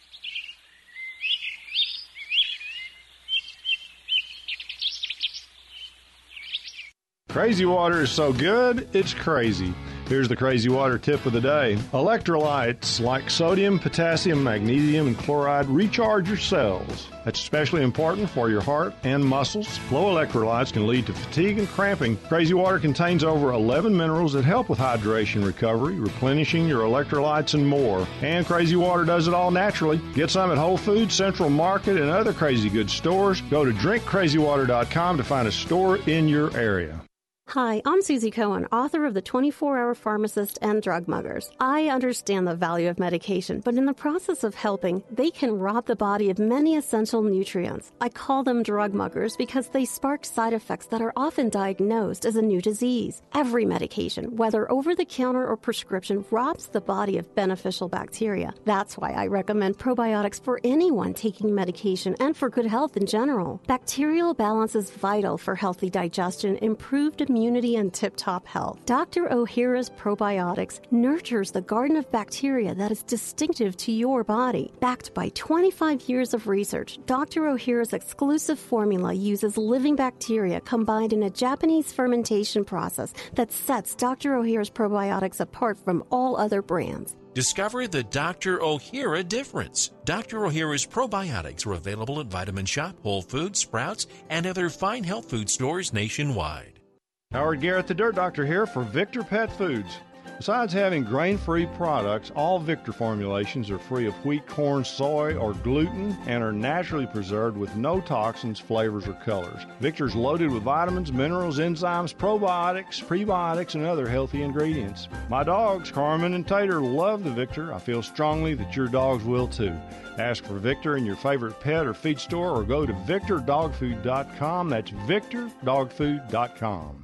Crazy water is so good, it's crazy. Here's the crazy water tip of the day. Electrolytes like sodium, potassium, magnesium, and chloride recharge your cells. That's especially important for your heart and muscles. Low electrolytes can lead to fatigue and cramping. Crazy water contains over eleven minerals that help with hydration recovery, replenishing your electrolytes, and more. And Crazy Water does it all naturally. Get some at Whole Foods, Central Market, and other Crazy Good stores. Go to drink crazy water dot com to find a store in your area. Hi, I'm Susie Cohen, author of The twenty-four hour Pharmacist and Drug Muggers. I understand the value of medication, but in the process of helping, they can rob the body of many essential nutrients. I call them drug muggers because they spark side effects that are often diagnosed as a new disease. Every medication, whether over-the-counter or prescription, robs the body of beneficial bacteria. That's why I recommend probiotics for anyone taking medication and for good health in general. Bacterial balance is vital for healthy digestion, improved immunity, immunity, and tip-top health. Doctor Ohhira's Probiotics nurtures the garden of bacteria that is distinctive to your body. Backed by twenty-five years of research, Doctor Ohhira's exclusive formula uses living bacteria combined in a Japanese fermentation process that sets Doctor Ohhira's Probiotics apart from all other brands. Discover the Doctor Ohhira difference. Doctor Ohhira's probiotics are available at Vitamin Shop, Whole Foods, Sprouts, and other fine health food stores nationwide. Howard Garrett, the Dirt Doctor, here for Victor Pet Foods. Besides having grain-free products, all Victor formulations are free of wheat, corn, soy, or gluten and are naturally preserved with no toxins, flavors, or colors. Victor's loaded with vitamins, minerals, enzymes, probiotics, prebiotics, and other healthy ingredients. My dogs, Carmen and Tater, love the Victor. I feel strongly that your dogs will too. Ask for Victor in your favorite pet or feed store or go to victor dog food dot com. That's victor dog food dot com.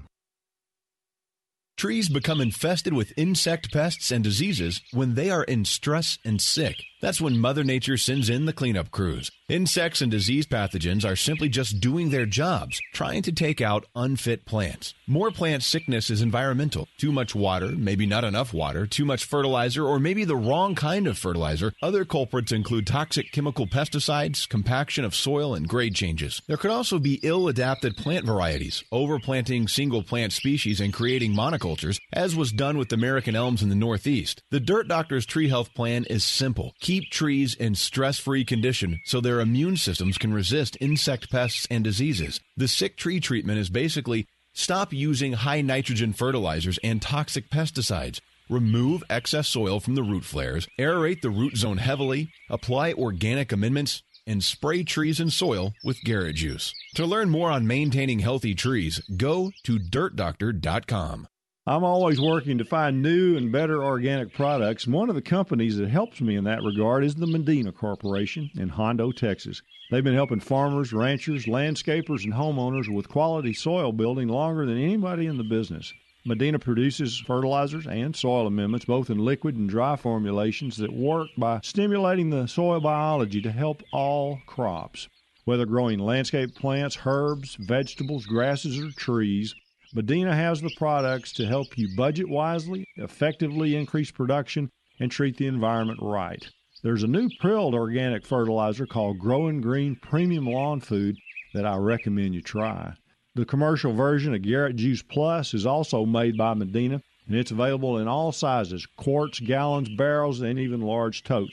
Trees become infested with insect pests and diseases when they are in stress and sick. That's when Mother Nature sends in the cleanup crews. Insects and disease pathogens are simply just doing their jobs, trying to take out unfit plants. More plant sickness is environmental. Too much water, maybe not enough water, too much fertilizer, or maybe the wrong kind of fertilizer. Other culprits include toxic chemical pesticides, compaction of soil, and grade changes. There could also be ill-adapted plant varieties, overplanting single plant species and creating monocultures, as was done with American elms in the Northeast. The Dirt Doctor's Tree Health Plan is simple. Keep trees in stress-free condition so their immune systems can resist insect pests and diseases. The sick tree treatment is basically stop using high nitrogen fertilizers and toxic pesticides. Remove excess soil from the root flares, aerate the root zone heavily, apply organic amendments, and spray trees and soil with Garrett Juice. To learn more on maintaining healthy trees, go to dirt doctor dot com. I'm always working to find new and better organic products, and one of the companies that helps me in that regard is the Medina Corporation in Hondo, Texas. They've been helping farmers, ranchers, landscapers, and homeowners with quality soil building longer than anybody in the business. Medina produces fertilizers and soil amendments, both in liquid and dry formulations, that work by stimulating the soil biology to help all crops. Whether growing landscape plants, herbs, vegetables, grasses, or trees, Medina has the products to help you budget wisely, effectively increase production, and treat the environment right. There's a new prilled organic fertilizer called Growing Green Premium Lawn Food that I recommend you try. The commercial version of Garrett Juice Plus is also made by Medina, and it's available in all sizes, quarts, gallons, barrels, and even large totes.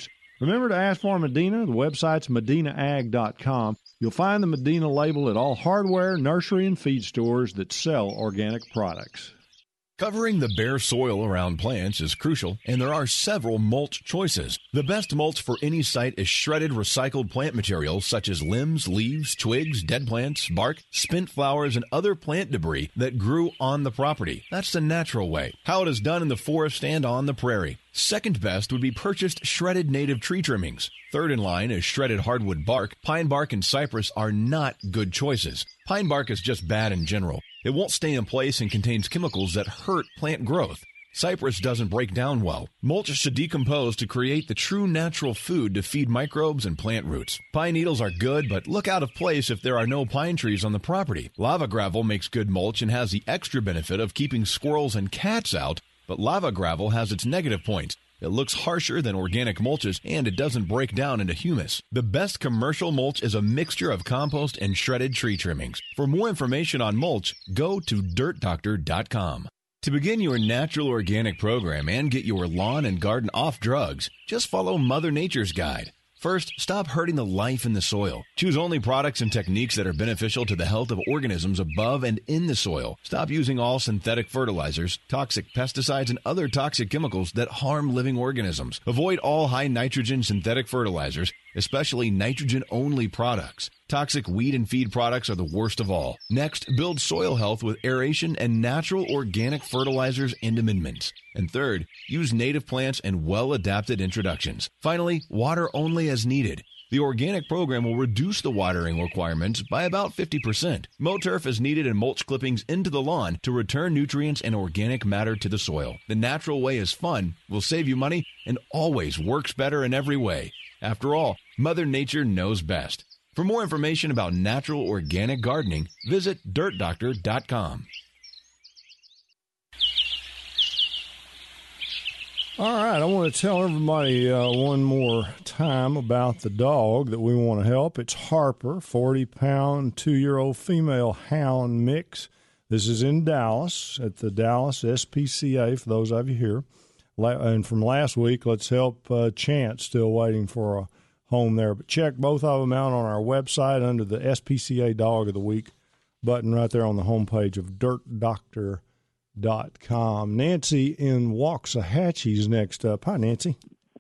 Remember to ask for Medina. The website's medina ag dot com. You'll find the Medina label at all hardware, nursery, and feed stores that sell organic products. Covering the bare soil around plants is crucial, and there are several mulch choices. The best mulch for any site is shredded recycled plant materials such as limbs, leaves, twigs, dead plants, bark, spent flowers, and other plant debris that grew on the property. That's the natural way, how it is done in the forest and on the prairie. Second best would be purchased shredded native tree trimmings. Third in line is shredded hardwood bark. Pine bark and cypress are not good choices. Pine bark is just bad in general. It won't stay in place and contains chemicals that hurt plant growth. Cypress doesn't break down well. Mulch should decompose to create the true natural food to feed microbes and plant roots. Pine needles are good, but look out of place if there are no pine trees on the property. Lava gravel makes good mulch and has the extra benefit of keeping squirrels and cats out, but lava gravel has its negative points. It looks harsher than organic mulches, and it doesn't break down into humus. The best commercial mulch is a mixture of compost and shredded tree trimmings. For more information on mulch, go to dirt doctor dot com. To begin your natural organic program and get your lawn and garden off drugs, just follow Mother Nature's guide. First, stop hurting the life in the soil. Choose only products and techniques that are beneficial to the health of organisms above and in the soil. Stop using all synthetic fertilizers, toxic pesticides, and other toxic chemicals that harm living organisms. Avoid all high nitrogen synthetic fertilizers, especially nitrogen-only products. Toxic weed and feed products are the worst of all. Next, build soil health with aeration and natural organic fertilizers and amendments. And third, use native plants and well-adapted introductions. Finally, water only as needed. The organic program will reduce the watering requirements by about fifty percent. Mow turf is needed and mulch clippings into the lawn to return nutrients and organic matter to the soil. The natural way is fun, will save you money, and always works better in every way. After all, Mother Nature knows best. For more information about natural organic gardening, visit dirt doctor dot com. All right, I want to tell everybody uh, one more time about the dog that we want to help. It's Harper, forty-pound, two-year-old female hound mix. This is in Dallas at the Dallas S P C A, for those of you here. And from last week, let's help uh, Chance, still waiting for a home there. But check both of them out on our website under the S P C A Dog of the Week button right there on the homepage of dirt doctor dot com. Nancy in Waxahachie's next up. Hi, Nancy.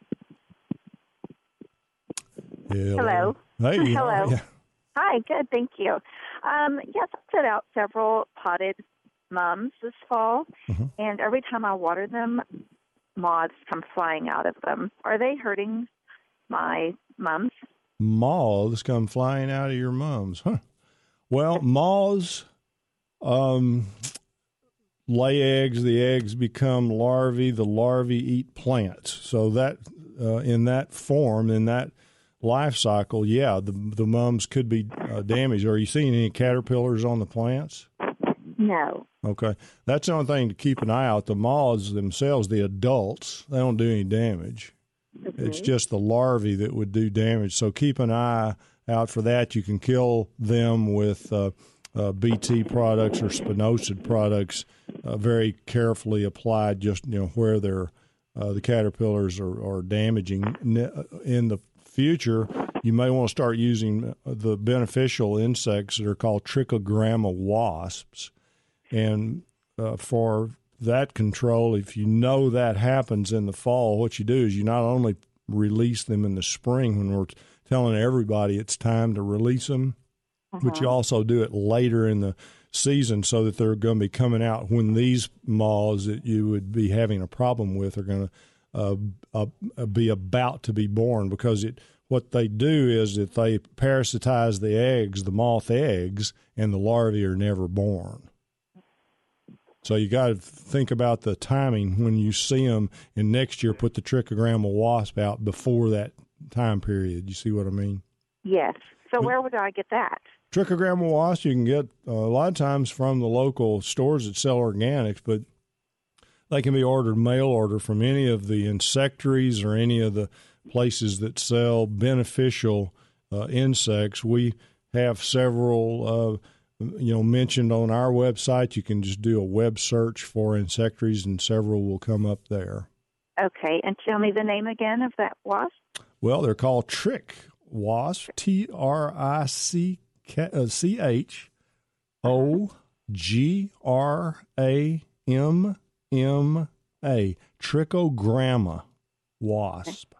Hello. Hello. Hey. Hello. Yeah. Hi, good, thank you. Um, yes, I set out several potted mums this fall, mm-hmm. and every time I water them, moths come flying out of them. Are they hurting my mums? Moths come flying out of your mums, huh? Well, moths um, lay eggs. The eggs become larvae. The larvae eat plants. So that uh, in that form, in that life cycle, yeah, the the mums could be uh, damaged. Are you seeing any caterpillars on the plants? No. Okay. That's the only thing to keep an eye out. The moths themselves, the adults, they don't do any damage. Mm-hmm. It's just the larvae that would do damage. So keep an eye out for that. You can kill them with uh, uh, B T products or spinosad products, uh, very carefully applied, just you know where they're uh, the caterpillars are, are damaging. In the future, you may want to start using the beneficial insects that are called trichogramma wasps. And uh, for that control, if you know that happens in the fall, what you do is you not only release them in the spring when we're telling everybody it's time to release them, uh-huh. but you also do it later in the season so that they're going to be coming out when these moths that you would be having a problem with are going to uh, uh, be about to be born, because it what they do is that they parasitize the eggs, the moth eggs, and the larvae are never born. So you got to think about the timing when you see them, and next year put the trichogramma wasp out before that time period. You see what I mean? Yes. So where would I get that? Trichogramma wasp you can get uh, a lot of times from the local stores that sell organics, but they can be ordered mail order from any of the insectaries or any of the places that sell beneficial uh, insects. We have several uh you know, mentioned on our website. You can just do a web search for insectaries, and several will come up there. Okay, and tell me the name again of that wasp. Well, they're called Trick Wasp, T R I C H O G R A M M A, Trichogramma wasp.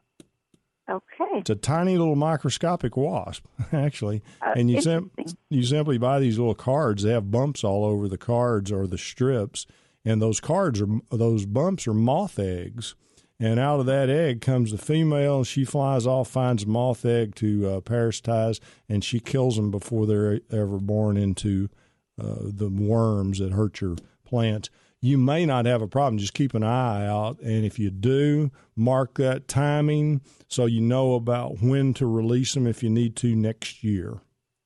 Okay. It's a tiny little microscopic wasp, actually. Uh, and you, sim- you simply buy these little cards. They have bumps all over the cards or the strips, and those cards are those bumps are moth eggs. And out of that egg comes the female. She flies off, finds a moth egg to uh, parasitize, and she kills them before they're ever born into uh, the worms that hurt your plants. You may not have a problem. Just keep an eye out, and if you do, mark that timing so you know about when to release them if you need to next year.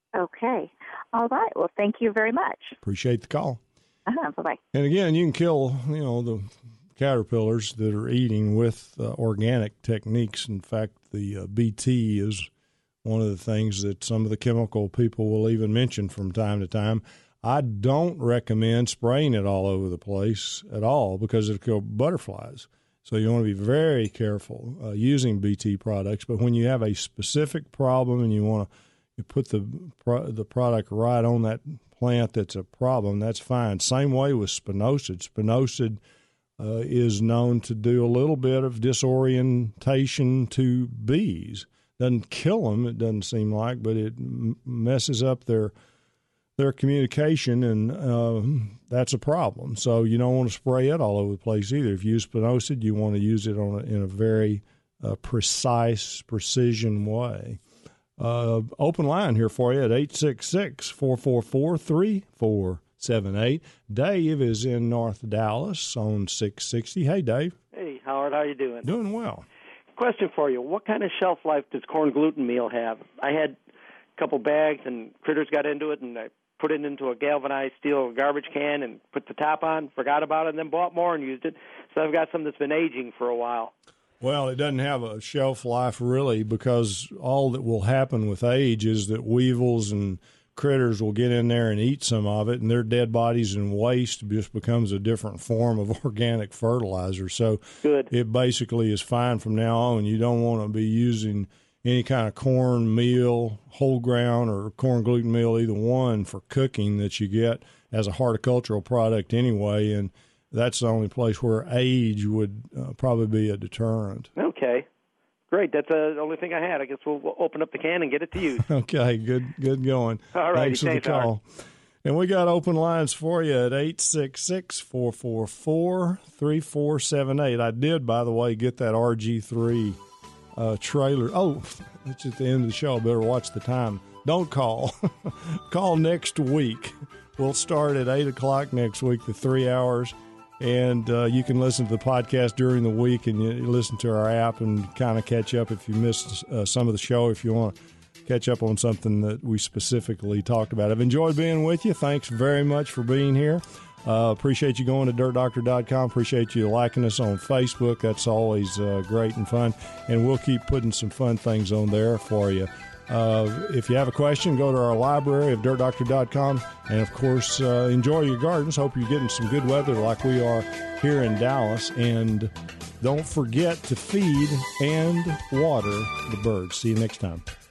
Okay. All right. Well, thank you very much. Appreciate the call. Uh-huh. Bye-bye. And again, you can kill, you know, the caterpillars that are eating with uh, organic techniques. In fact, the uh, B T is one of the things that some of the chemical people will even mention from time to time. I don't recommend spraying it all over the place at all because it'll kill butterflies. So you want to be very careful uh, using B T products. But when you have a specific problem and you want to you put the pro- the product right on that plant that's a problem, that's fine. Same way with spinosad. Spinosad uh, is known to do a little bit of disorientation to bees. Doesn't kill them, it doesn't seem like, but it m- messes up their their communication, and uh, that's a problem. So you don't want to spray it all over the place either. If you use spinosad, you want to use it on a, in a very uh, precise, precision way. Uh, open line here for you at eight six six, four four four, three four seven eight. Dave is in North Dallas on six sixty. Hey, Dave. Hey, Howard, how you doing? Doing well. Question for you. What kind of shelf life does corn gluten meal have? I had a couple bags, and critters got into it, and I put it into a galvanized steel garbage can and put the top on, forgot about it, and then bought more and used it. So I've got some that's been aging for a while. Well, it doesn't have a shelf life really, because all that will happen with age is that weevils and critters will get in there and eat some of it, and their dead bodies and waste just becomes a different form of organic fertilizer. So Good. It basically is fine from now on. You don't want to be using any kind of corn meal, whole ground, or corn gluten meal, either one, for cooking that you get as a horticultural product anyway, and that's the only place where age would uh, probably be a deterrent. Okay. Great. That's uh, the only thing I had. I guess we'll, we'll open up the can and get it to use. Okay, good good going. All right. Thanks for the call. Howard. And we got open lines for you at eight six six, four four four, three four seven eight. I did, by the way, get that R G three uh, trailer. Oh, it's at the end of the show. I better watch the time. Don't call. Call next week. We'll start at eight o'clock next week, the three hours. And uh, you can listen to the podcast during the week, and you listen to our app and kind of catch up if you missed uh, some of the show, if you want to catch up on something that we specifically talked about. I've enjoyed being with you. Thanks very much for being here. Uh, appreciate you going to dirt doctor dot com. Appreciate you liking us on Facebook. That's always uh, great and fun. And we'll keep putting some fun things on there for you. Uh, if you have a question, go to our library of dirt doctor dot com. And, of course, uh, enjoy your gardens. Hope you're getting some good weather like we are here in Dallas. And don't forget to feed and water the birds. See you next time.